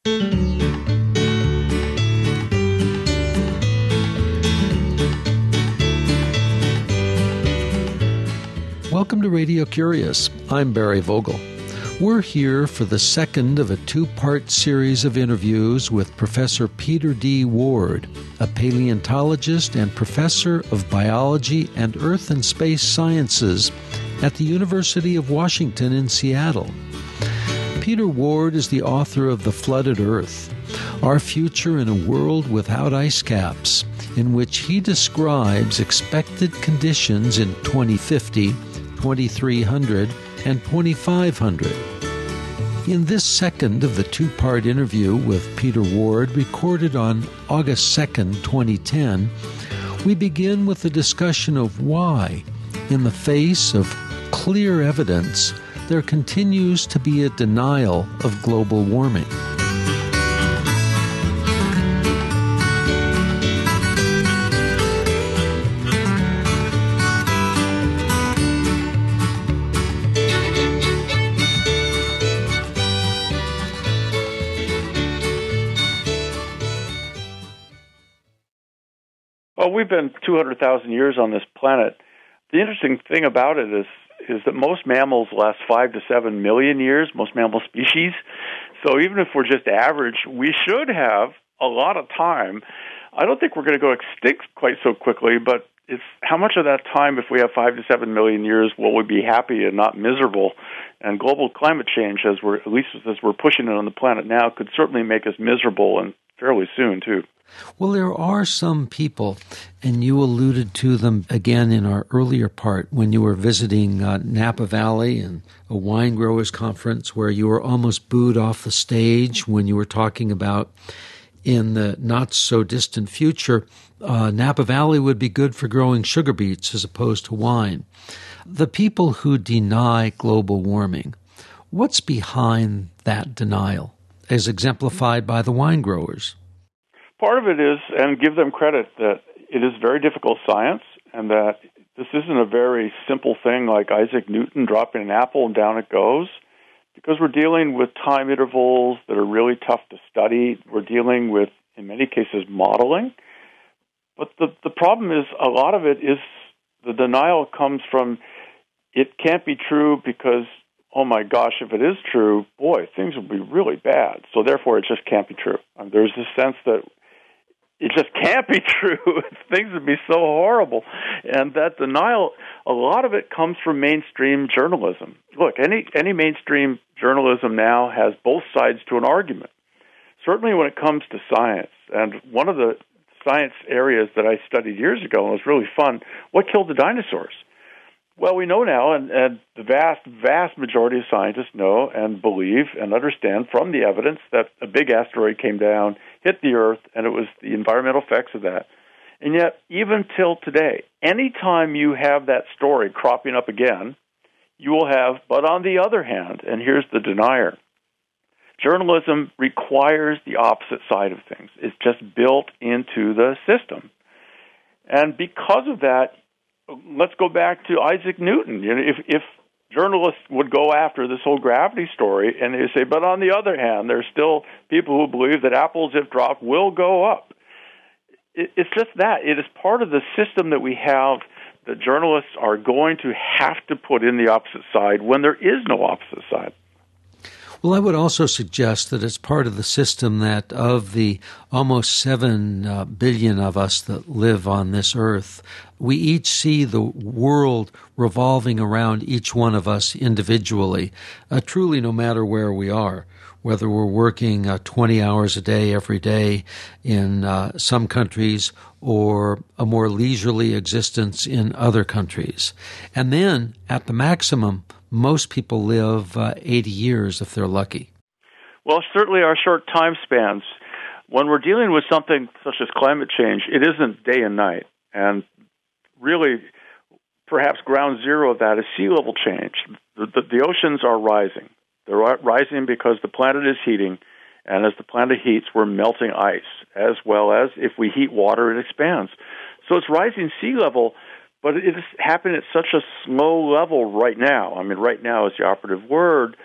Welcome to Radio Curious. I'm Barry Vogel. We're here for the second of a two-part series of interviews with Professor Peter D. Ward, a paleontologist and professor of biology and earth and space sciences at the University of Washington in Seattle. Peter Ward is the author of The Flooded Earth, Our Future in a World Without Ice Caps, in which he describes expected conditions in 2050, 2300, and 2500. In this second of the two-part interview with Peter Ward, recorded on August 2nd, 2010, we begin with a discussion of why, in the face of clear evidence, there continues to be a denial of global warming. Well, we've been 200,000 years on this planet. The interesting thing about it is that most mammals last 5 to 7 million years, most mammal species. So even if we're just average, we should have a lot of time. I don't think we're going to go extinct quite so quickly, but it's how much of that time, if we have 5 to 7 million years, will we be happy and not miserable? And global climate change, as we're pushing it on the planet now, could certainly make us miserable, and fairly soon, too. Well, there are some people, and you alluded to them again in our earlier part when you were visiting Napa Valley and a wine growers conference where you were almost booed off the stage when you were talking about in the not-so-distant future, Napa Valley would be good for growing sugar beets as opposed to wine. The people who deny global warming, what's behind that denial, as exemplified by the wine growers? Part of it is, and give them credit, that it is very difficult science, and that this isn't a very simple thing like Isaac Newton dropping an apple and down it goes, because we're dealing with time intervals that are really tough to study. We're dealing with, in many cases, modeling. But the problem is, a lot of it is, the denial comes from, it can't be true because, oh my gosh, if it is true, boy, things will be really bad. So therefore, it just can't be true. There's this sense that it just can't be true. Things would be so horrible. And that denial, a lot of it comes from mainstream journalism. Look, any mainstream journalism now has both sides to an argument. Certainly when it comes to science. And one of the science areas that I studied years ago and was really fun, what killed the dinosaurs? Well, we know now, and the vast majority of scientists know and believe and understand from the evidence that a big asteroid came down, hit the Earth, and it was the environmental effects of that. And yet, even till today, anytime you have that story cropping up again, you will have, but on the other hand, and here's the denier, journalism requires the opposite side of things. It's just built into the system. And because of that, let's go back to Isaac Newton. You know, if journalists would go after this whole gravity story and they say, but on the other hand, there's still people who believe that apples, if dropped, will go up. It's just that. It is part of the system that we have that journalists are going to have to put in the opposite side when there is no opposite side. Well, I would also suggest that it's part of the system that of the almost 7 billion of us that live on this earth, we each see the world revolving around each one of us individually, truly no matter where we are, whether we're working 20 hours a day every day in some countries or a more leisurely existence in other countries. And then, at the maximum, most people live 80 years if they're lucky. Well, certainly our short time spans. When we're dealing with something such as climate change, it isn't day and night. And really, perhaps ground zero of that is sea level change. The oceans are rising. They're rising because the planet is heating, and as the planet heats, we're melting ice, as well as if we heat water, it expands. So it's rising sea level, but it is happening at such a slow level right now. I mean, right now is the operative word,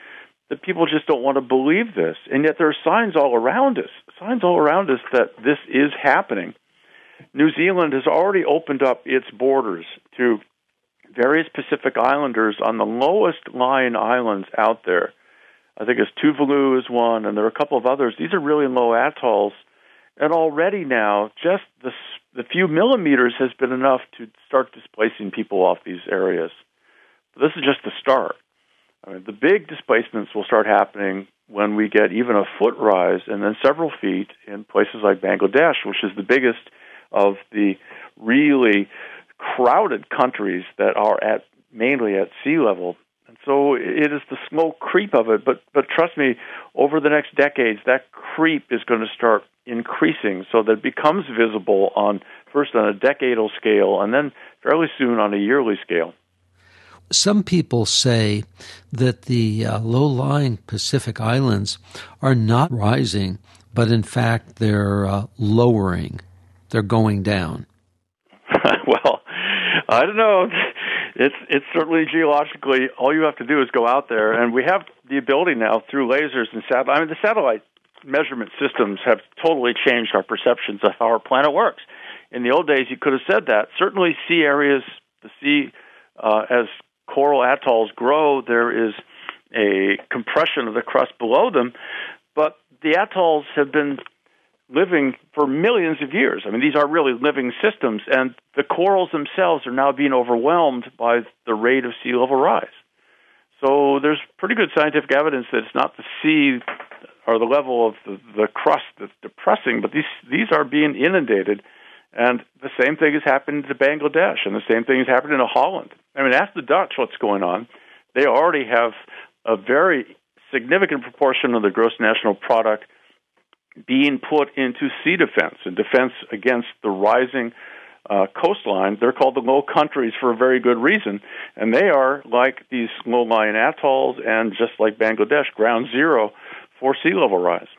that people just don't want to believe this. And yet there are signs all around us that this is happening. New Zealand has already opened up its borders to various Pacific Islanders on the lowest lying islands out there. I think it's Tuvalu is one, and there are a couple of others. These are really low atolls. And already now, just the few millimeters has been enough to start displacing people off these areas. But this is just the start. I mean, the big displacements will start happening when we get even a foot rise and then several feet in places like Bangladesh, which is the biggest of the really crowded countries that are mainly at sea level. And so it is the slow creep of it, but trust me, over the next decades, that creep is going to start increasing so that it becomes visible first on a decadal scale and then fairly soon on a yearly scale. Some people say that the low-lying Pacific Islands are not rising, but in fact they're lowering. They're going down. Well, I don't know. It's certainly geologically, all you have to do is go out there, and we have the ability now through lasers and satellite. I mean, the satellite measurement systems have totally changed our perceptions of how our planet works. In the old days, you could have said that. Certainly sea areas, the sea, as coral atolls grow, there is a compression of the crust below them, but the atolls have been living for millions of years. I mean, these are really living systems, and the corals themselves are now being overwhelmed by the rate of sea level rise. So there's pretty good scientific evidence that it's not the sea or the level of the crust that's depressing, but these are being inundated. And the same thing is happening to Bangladesh, and the same thing is happening to Holland. I mean, ask the Dutch what's going on. They already have a very significant proportion of the gross national product being put into sea defense and defense against the rising coastline. They're called the low countries for a very good reason, and they are like these low-lying atolls and just like Bangladesh, ground zero for sea level rise.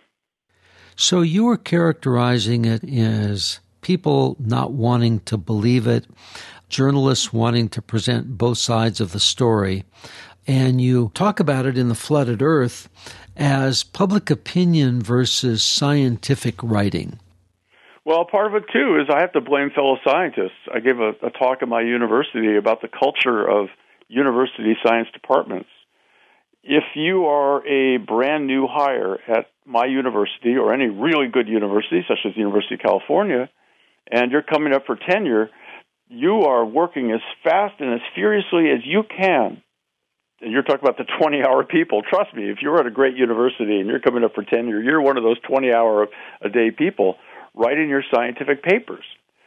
So you were characterizing it as people not wanting to believe it, journalists wanting to present both sides of the story, and you talk about it in The Flooded Earth as public opinion versus scientific writing. Well, part of it, too, is I have to blame fellow scientists. I gave a talk at my university about the culture of university science departments. If you are a brand new hire at my university or any really good university, such as the University of California, and you're coming up for tenure, you are working as fast and as furiously as you can. And you're talking about the 20-hour people. Trust me, if you're at a great university and you're coming up for tenure, you're one of those 20-hour-a-day people writing your scientific papers.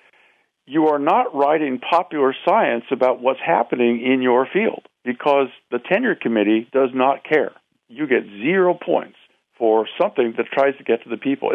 You are not writing popular science about what's happening in your field because the tenure committee does not care. You get 0 points for something that tries to get to the people.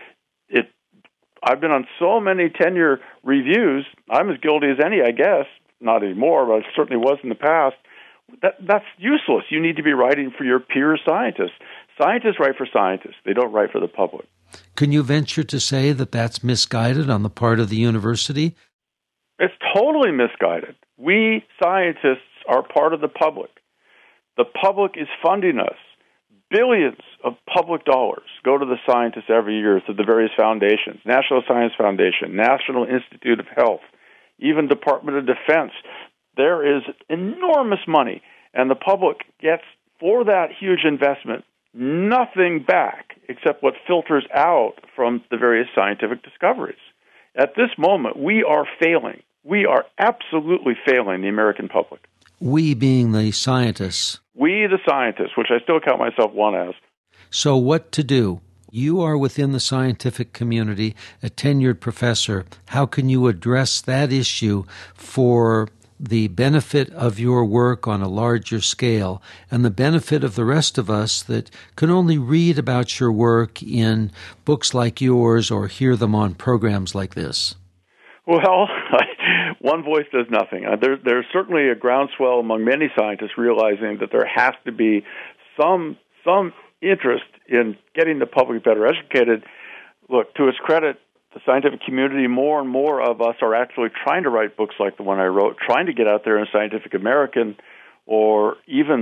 I've been on so many tenure reviews. I'm as guilty as any, I guess. Not anymore, but I certainly was in the past. That's useless. You need to be writing for your peer scientists. Scientists write for scientists. They don't write for the public. Can you venture to say that that's misguided on the part of the university? It's totally misguided. We scientists are part of the public. The public is funding us. Billions of public dollars go to the scientists every year through the various foundations, National Science Foundation, National Institute of Health, even Department of Defense. There is enormous money, and the public gets, for that huge investment, nothing back except what filters out from the various scientific discoveries. At this moment, we are failing. We are absolutely failing the American public. We being the scientists. We, the scientists, which I still count myself one as. So what to do? You are within the scientific community, a tenured professor. How can you address that issue for the benefit of your work on a larger scale and the benefit of the rest of us that can only read about your work in books like yours or hear them on programs like this? Well, one voice does nothing. There's certainly a groundswell among many scientists realizing that there has to be some interest in getting the public better educated. Look, to its credit, the scientific community, more and more of us are actually trying to write books like the one I wrote, trying to get out there in Scientific American or even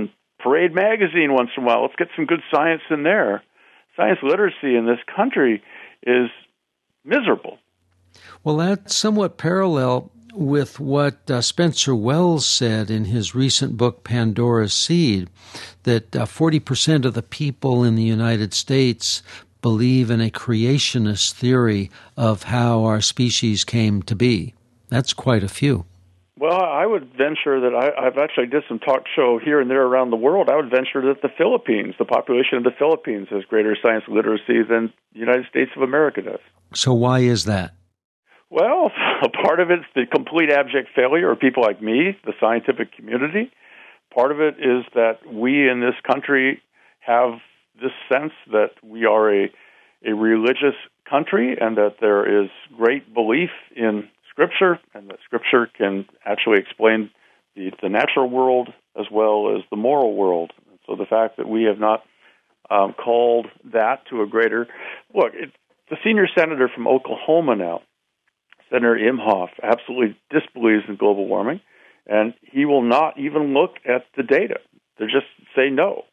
Parade magazine once in a while. Let's get some good science in there. Science literacy in this country is miserable. Well, that's somewhat parallel with what Spencer Wells said in his recent book, Pandora's Seed, that 40% of the people in the United States believe in a creationist theory of how our species came to be. That's quite a few. Well, I would venture that I've actually did some talk show here and there around the world. I would venture that the population of the Philippines has greater science literacy than the United States of America does. So why is that? Well, a part of it's the complete abject failure of people like me, the scientific community. Part of it is that we in this country have this sense that we are a religious country and that there is great belief in Scripture, and that Scripture can actually explain the natural world as well as the moral world. And so the fact that we have not called that to a greater... Look, the senior senator from Oklahoma now, Senator Imhoff, absolutely disbelieves in global warming, and he will not even look at the data. They just say no.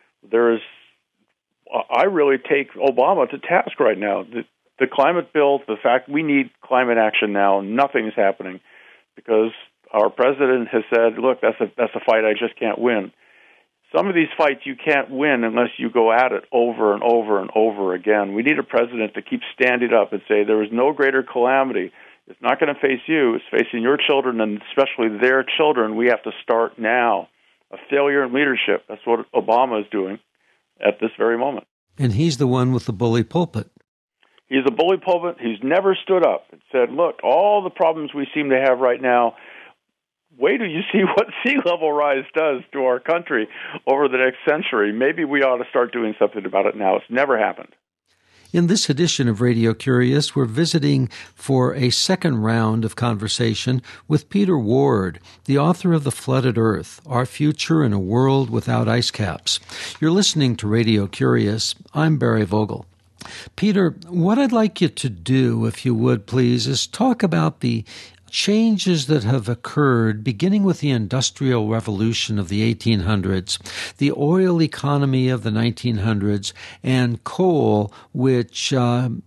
I really take Obama to task right now. The climate bill, the fact we need climate action now, nothing is happening because our president has said, look, that's a fight I just can't win. Some of these fights you can't win unless you go at it over and over and over again. We need a president to keep standing up and say there is no greater calamity. It's not going to face you. It's facing your children and especially their children. We have to start now. A failure in leadership. That's what Obama is doing at this very moment. And he's the one with the bully pulpit. He's a bully pulpit. He's never stood up and said, look, all the problems we seem to have right now, wait till you see what sea level rise does to our country over the next century. Maybe we ought to start doing something about it now. It's never happened. In this edition of Radio Curious, we're visiting for a second round of conversation with Peter Ward, the author of The Flooded Earth, Our Future in a World Without Ice Caps. You're listening to Radio Curious. I'm Barry Vogel. Peter, what I'd like you to do, if you would please, is talk about the changes that have occurred beginning with the Industrial Revolution of the 1800s, the oil economy of the 1900s, and coal, which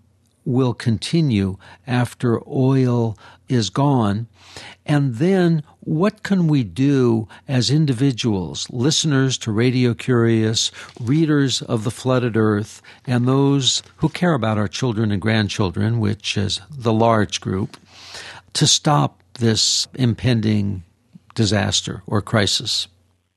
will continue after oil is gone. And then what can we do as individuals, listeners to Radio Curious, readers of The Flooded Earth, and those who care about our children and grandchildren, which is the large group, to stop this impending disaster or crisis?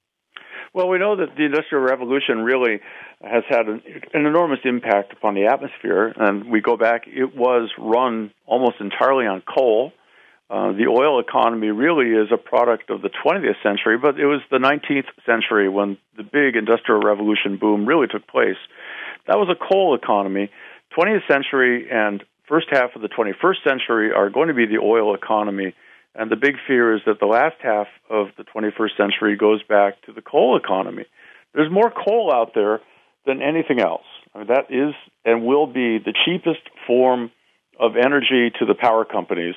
Well, we know that the Industrial Revolution really has had an enormous impact upon the atmosphere. And we go back, it was run almost entirely on coal. The oil economy really is a product of the 20th century, but it was the 19th century when the big Industrial Revolution boom really took place. That was a coal economy. 20th century and first half of the 21st century are going to be the oil economy. And the big fear is that the last half of the 21st century goes back to the coal economy. There's more coal out there than anything else. I mean, that is and will be the cheapest form of energy to the power companies.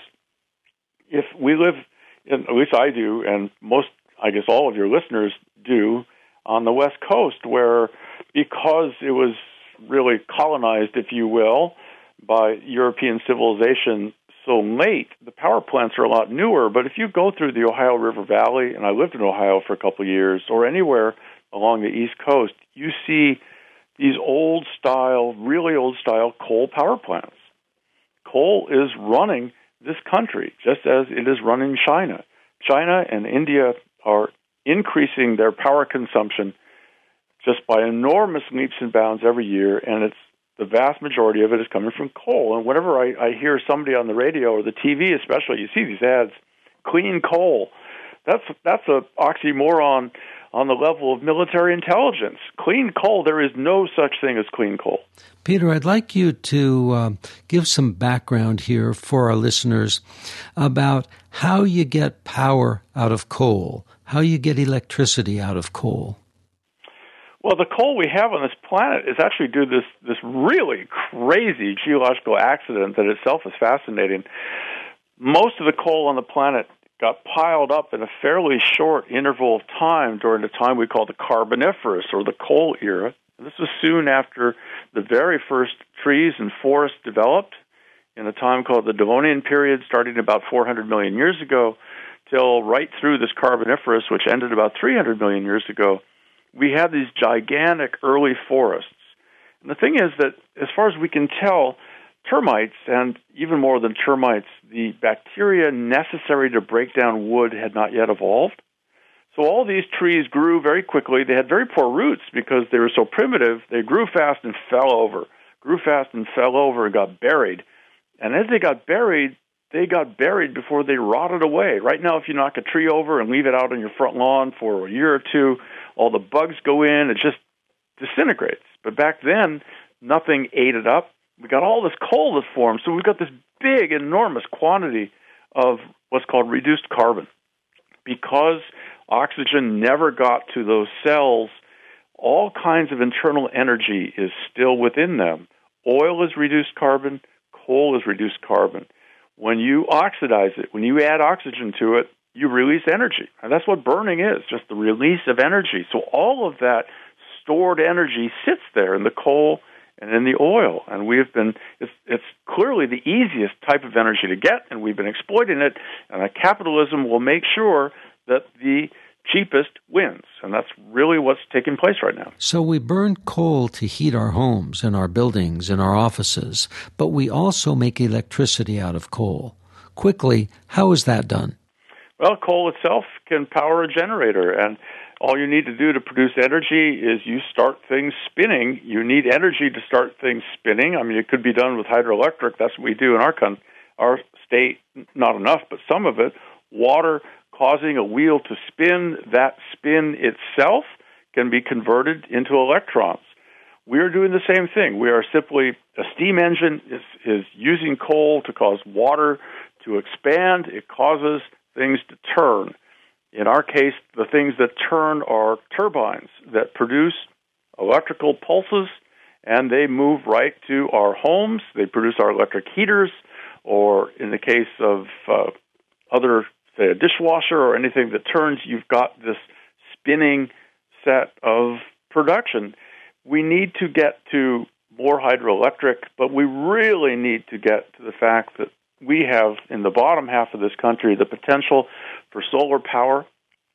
If we live, at least I do, and most, I guess all of your listeners do, on the West Coast, where because it was really colonized, if you will, by European civilization so late, the power plants are a lot newer. But if you go through the Ohio River Valley, and I lived in Ohio for a couple of years, or anywhere along the East Coast, you see these old-style, really old-style coal power plants. Coal is running this country, just as it is running China. China and India are increasing their power consumption just by enormous leaps and bounds every year, and it's the vast majority of it is coming from coal. And whenever I hear somebody on the radio or the TV especially, you see these ads, clean coal. That's a oxymoron on the level of military intelligence. Clean coal, there is no such thing as clean coal. Peter, I'd like you to give some background here for our listeners about how you get power out of coal, how you get electricity out of coal. Well, the coal we have on this planet is actually due to this really crazy geological accident that itself is fascinating. Most of the coal on the planet got piled up in a fairly short interval of time during the time we call the Carboniferous or the coal era. And this was soon after the very first trees and forests developed in a time called the Devonian period, starting about 400 million years ago, till right through this Carboniferous, which ended about 300 million years ago. We had these gigantic early forests. And the thing is that, as far as we can tell, termites, and even more than termites, the bacteria necessary to break down wood had not yet evolved. So all these trees grew very quickly. They had very poor roots because they were so primitive. They grew fast and fell over, and got buried. And as they got buried before they rotted away. Right now, if you knock a tree over and leave it out on your front lawn for a year or two, all the bugs go in, it just disintegrates. But back then, nothing ate it up. We got all this coal that formed, so we've got this big, enormous quantity of what's called reduced carbon. Because oxygen never got to those cells, all kinds of internal energy is still within them. Oil is reduced carbon, coal is reduced carbon. When you oxidize it, when you add oxygen to it, you release energy. And that's what burning is, just the release of energy. So all of that stored energy sits there in the coal and in the oil. And it's clearly the easiest type of energy to get, and we've been exploiting it. And capitalism will make sure that the cheapest wins. And that's really what's taking place right now. So we burn coal to heat our homes and our buildings and our offices, but we also make electricity out of coal. Quickly, how is that done? Well, coal itself can power a generator, and all you need to do to produce energy is you start things spinning. You need energy to start things spinning. I mean, it could be done with hydroelectric. That's what we do in our state. Not enough, but some of it. Water causing a wheel to spin, that spin itself can be converted into electrons. We are doing the same thing. We are simply, a steam engine is using coal to cause water to expand. It causes things to turn. In our case, the things that turn are turbines that produce electrical pulses, and they move right to our homes. They produce our electric heaters, or in the case of other, say, a dishwasher or anything that turns, you've got this spinning set of production. We need to get to more hydroelectric, but we really need to get to the fact that we have, in the bottom half of this country, the potential for solar power.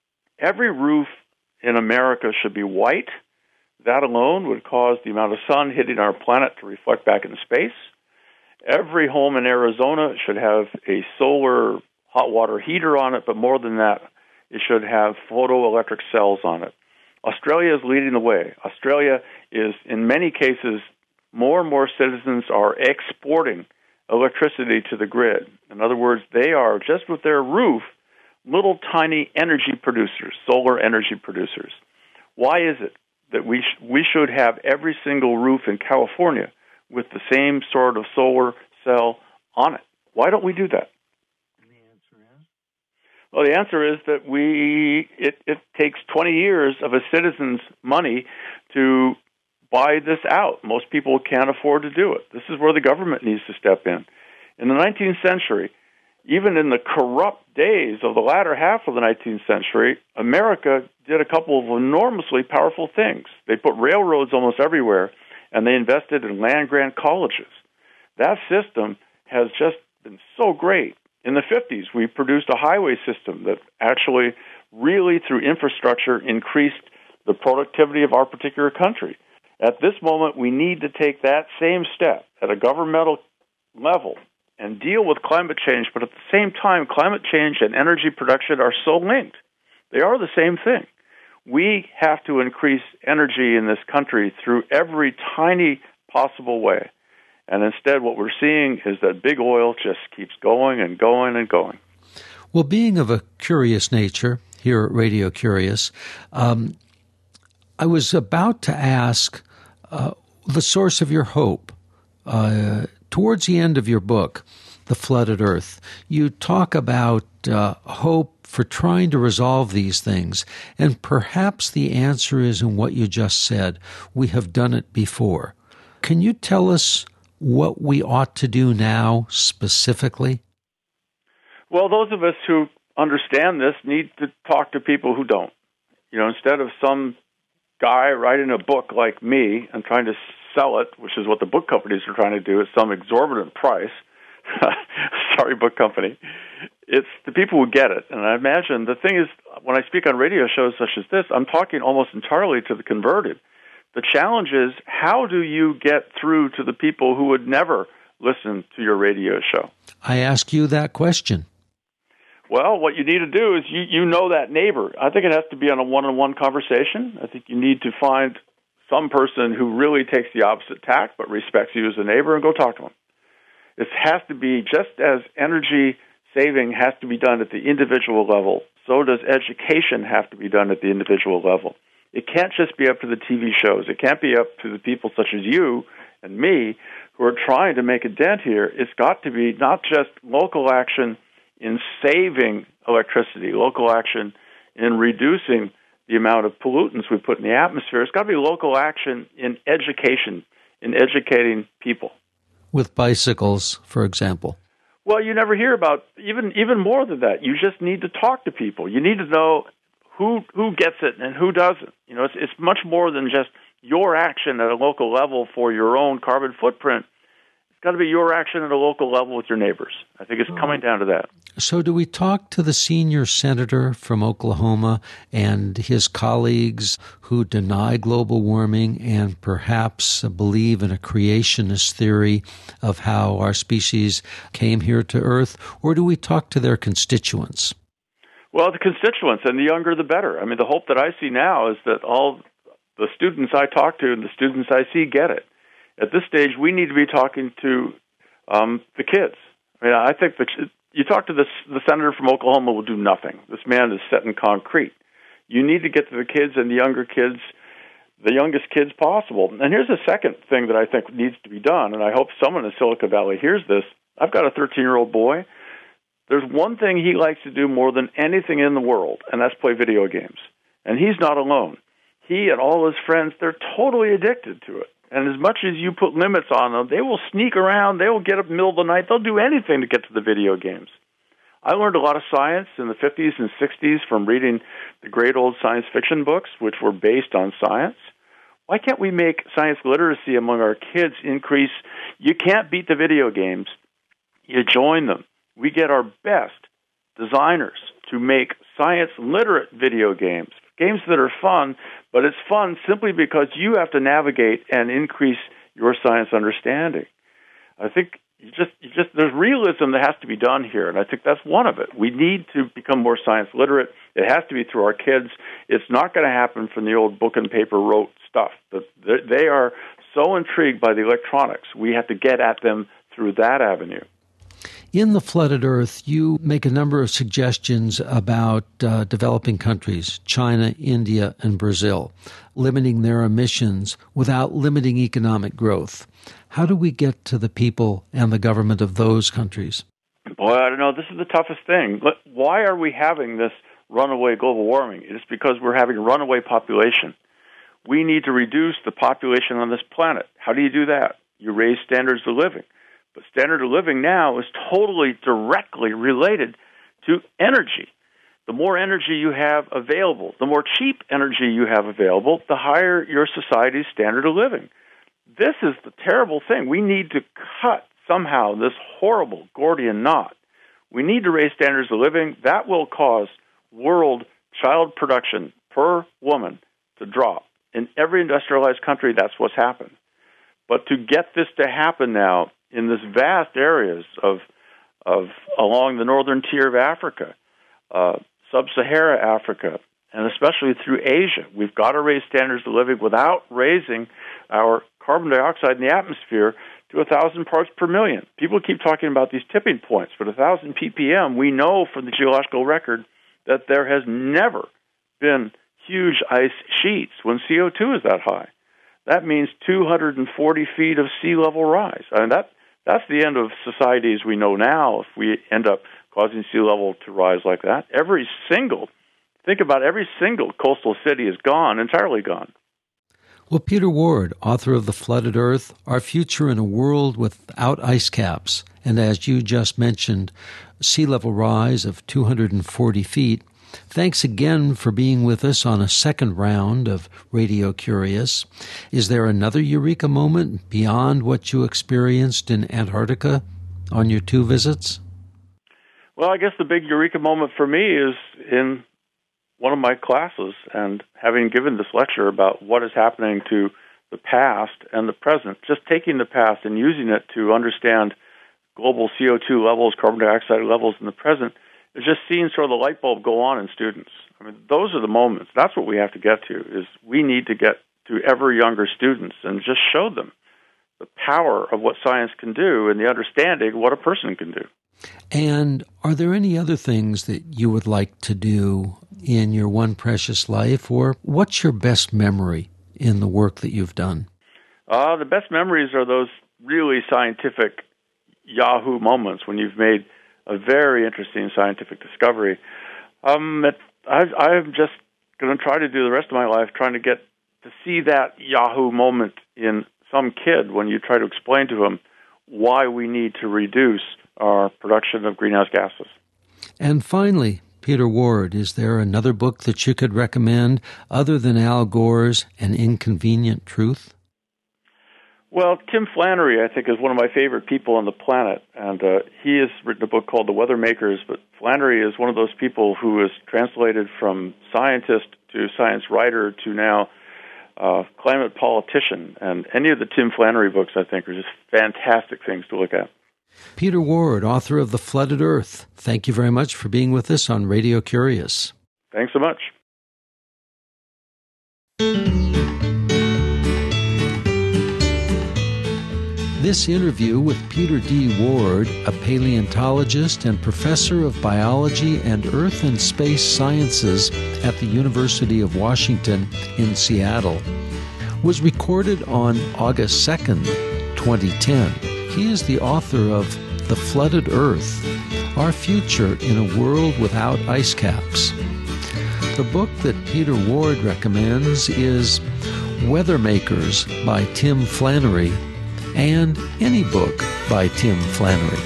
Every roof in America should be white. That alone would cause the amount of sun hitting our planet to reflect back into space. Every home in Arizona should have a solar hot water heater on it, but more than that, it should have photoelectric cells on it. Australia is leading the way. Australia is, in many cases, more and more citizens are exporting electricity to the grid. In other words, they are, just with their roof, little tiny energy producers, solar energy producers. Why is it that we should have every single roof in California with the same sort of solar cell on it? Why don't we do that? Well, the answer is that it takes 20 years of a citizen's money to buy this out. Most people can't afford to do it. This is where the government needs to step in. In the 19th century, even in the corrupt days of the latter half of the 19th century, America did a couple of enormously powerful things. They put railroads almost everywhere, and they invested in land-grant colleges. That system has just been so great. In the 50s, we produced a highway system that actually really, through infrastructure, increased the productivity of our particular country. At this moment, we need to take that same step at a governmental level and deal with climate change, but at the same time, climate change and energy production are so linked. They are the same thing. We have to increase energy in this country through every tiny possible way. And instead, what we're seeing is that big oil just keeps going and going and going. Well, being of a curious nature here at Radio Curious, I was about to ask the source of your hope. Towards the end of your book, The Flooded Earth, you talk about hope for trying to resolve these things. And perhaps the answer is in what you just said. We have done it before. Can you tell us what we ought to do now specifically? Well, those of us who understand this need to talk to people who don't. Instead of some guy writing a book like me and trying to sell it, which is what the book companies are trying to do at some exorbitant price. Sorry, book company. It's the people who get it. And I imagine the thing is, when I speak on radio shows such as this, I'm talking almost entirely to the converted. The challenge is, how do you get through to the people who would never listen to your radio show? I ask you that question. Well, what you need to do is you know that neighbor. I think it has to be on a one-on-one conversation. I think you need to find some person who really takes the opposite tack but respects you as a neighbor and go talk to them. It has to be, just as energy saving has to be done at the individual level, so does education have to be done at the individual level. It can't just be up to the TV shows. It can't be up to the people such as you and me who are trying to make a dent here. It's got to be not just local action in saving electricity, local action in reducing the amount of pollutants we put in the atmosphere. It's got to be local action in education, in educating people. With bicycles, for example. Well, you never hear about even more than that. You just need to talk to people. You need to know who gets it and who doesn't. It's much more than just your action at a local level for your own carbon footprint. It's got to be your action at a local level with your neighbors. I think it's coming down to that. So do we talk to the senior senator from Oklahoma and his colleagues who deny global warming and perhaps believe in a creationist theory of how our species came here to Earth? Or do we talk to their constituents? Well, the constituents, and the younger the better. I mean, the hope that I see now is that all the students I talk to and the students I see get it. At this stage, we need to be talking to the kids. I mean, I think that you talk to the senator from Oklahoma will do nothing. This man is set in concrete. You need to get to the kids and the younger kids, the youngest kids possible. And here's a second thing that I think needs to be done, and I hope someone in Silicon Valley hears this. I've got a 13-year-old boy. There's one thing he likes to do more than anything in the world, and that's play video games. And he's not alone. He and all his friends, they're totally addicted to it. And as much as you put limits on them, they will sneak around, they will get up in the middle of the night, they'll do anything to get to the video games. I learned a lot of science in the 50s and 60s from reading the great old science fiction books, which were based on science. Why can't we make science literacy among our kids increase? You can't beat the video games. You join them. We get our best designers to make science-literate video games that are fun, but it's fun simply because you have to navigate and increase your science understanding. I think there's realism that has to be done here, and I think that's one of it. We need to become more science literate. It has to be through our kids. It's not going to happen from the old book and paper rote stuff. They are so intrigued by the electronics. We have to get at them through that avenue. In The Flooded Earth, you make a number of suggestions about developing countries, China, India, and Brazil, limiting their emissions without limiting economic growth. How do we get to the people and the government of those countries? Boy, I don't know. This is the toughest thing. Why are we having this runaway global warming? It is because we're having runaway population. We need to reduce the population on this planet. How do you do that? You raise standards of living. But standard of living now is totally directly related to energy. The more energy you have available, the more cheap energy you have available, the higher your society's standard of living. This is the terrible thing. We need to cut somehow this horrible Gordian knot. We need to raise standards of living. That will cause world child production per woman to drop. In every industrialized country, that's what's happened. But to get this to happen now, in this vast areas of along the northern tier of Africa, sub-Saharan Africa, and especially through Asia, we've got to raise standards of living without raising our carbon dioxide in the atmosphere to 1,000 parts per million. People keep talking about these tipping points, but 1,000 ppm, we know from the geological record that there has never been huge ice sheets when CO2 is that high. That means 240 feet of sea level rise. I mean, that's the end of society as we know now if we end up causing sea level to rise like that. Think about every single coastal city is gone, entirely gone. Well, Peter Ward, author of The Flooded Earth, Our Future in a World Without Ice Caps, and as you just mentioned, sea level rise of 240 feet. Thanks again for being with us on a second round of Radio Curious. Is there another eureka moment beyond what you experienced in Antarctica on your 2 visits? Well, I guess the big eureka moment for me is in one of my classes, and having given this lecture about what is happening to the past and the present, just taking the past and using it to understand global CO2 levels, carbon dioxide levels in the present, is just seeing sort of the light bulb go on in students. I mean, those are the moments. That's what we have to get to, is we need to get to ever younger students and just show them the power of what science can do and the understanding of what a person can do. And are there any other things that you would like to do in your one precious life, or what's your best memory in the work that you've done? The best memories are those really scientific Yahoo moments when you've made a very interesting scientific discovery. I'm just going to try to do the rest of my life trying to get to see that Yahoo moment in some kid when you try to explain to him why we need to reduce our production of greenhouse gases. And finally, Peter Ward, is there another book that you could recommend other than Al Gore's An Inconvenient Truth? Well, Tim Flannery, I think, is one of my favorite people on the planet, and he has written a book called The Weather Makers, but Flannery is one of those people who is translated from scientist to science writer to now climate politician, and any of the Tim Flannery books, I think, are just fantastic things to look at. Peter Ward, author of The Flooded Earth, thank you very much for being with us on Radio Curious. Thanks so much. This interview with Peter D. Ward, a paleontologist and professor of biology and earth and space sciences at the University of Washington in Seattle, was recorded on August 2nd, 2010. He is the author of The Flooded Earth, Our Future in a World Without Ice Caps. The book that Peter Ward recommends is Weather Makers by Tim Flannery, and any book by Tim Flannery.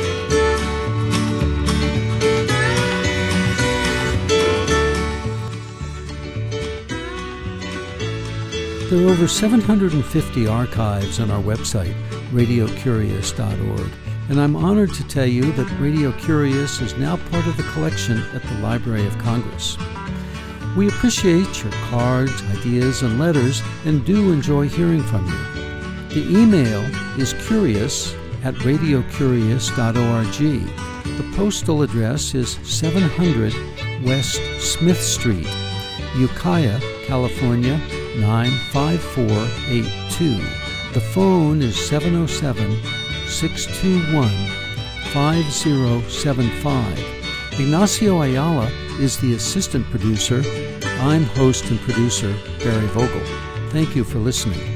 There are over 750 archives on our website, radiocurious.org, and I'm honored to tell you that Radio Curious is now part of the collection at the Library of Congress. We appreciate your cards, ideas, and letters, and do enjoy hearing from you. The email is curious@radiocurious.org. The postal address is 700 West Smith Street, Ukiah, California, 95482. The phone is 707-621-5075. Ignacio Ayala is the assistant producer. I'm host and producer Barry Vogel. Thank you for listening.